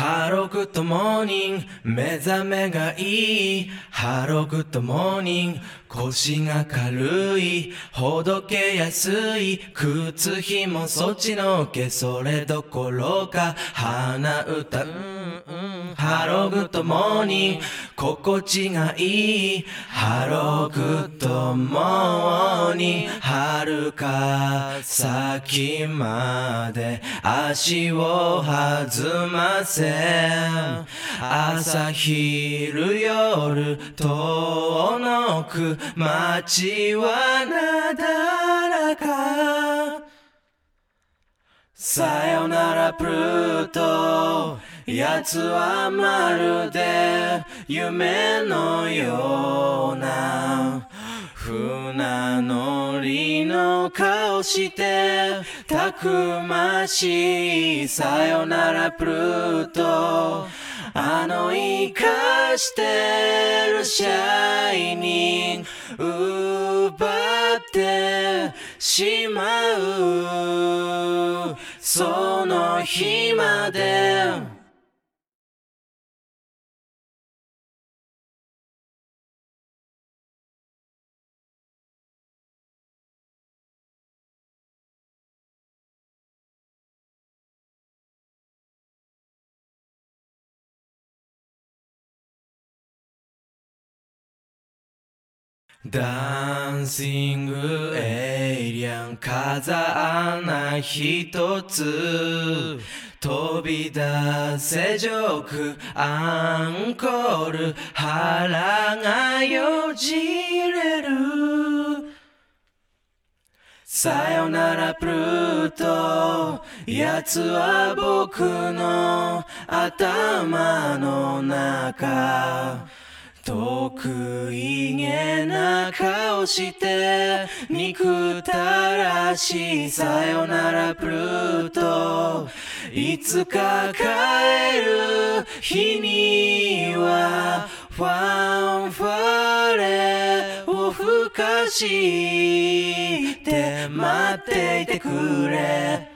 ハローグッドモーニング目覚めがいいハローグッドモーニング腰が軽いほどけやすい靴ひもそっちのけそれどころか鼻歌ハローグッドモーニング心地がいいハローグッドモーニング遥か先まで足を弾ませ朝昼夜遠のく街はなだらかさよならプルート奴はまるで夢のような船乗りの顔してたくましいさよならプルート生かしてるシャイニング奪ってしまうその日までダンシングエイリアン風穴一つ飛び出せジョークアンコール腹がよじれるさよならプルート奴は僕の頭の中得意げな顔して憎たらしいさよならプルートいつか帰る日にはファンファレを吹かして待っていてくれ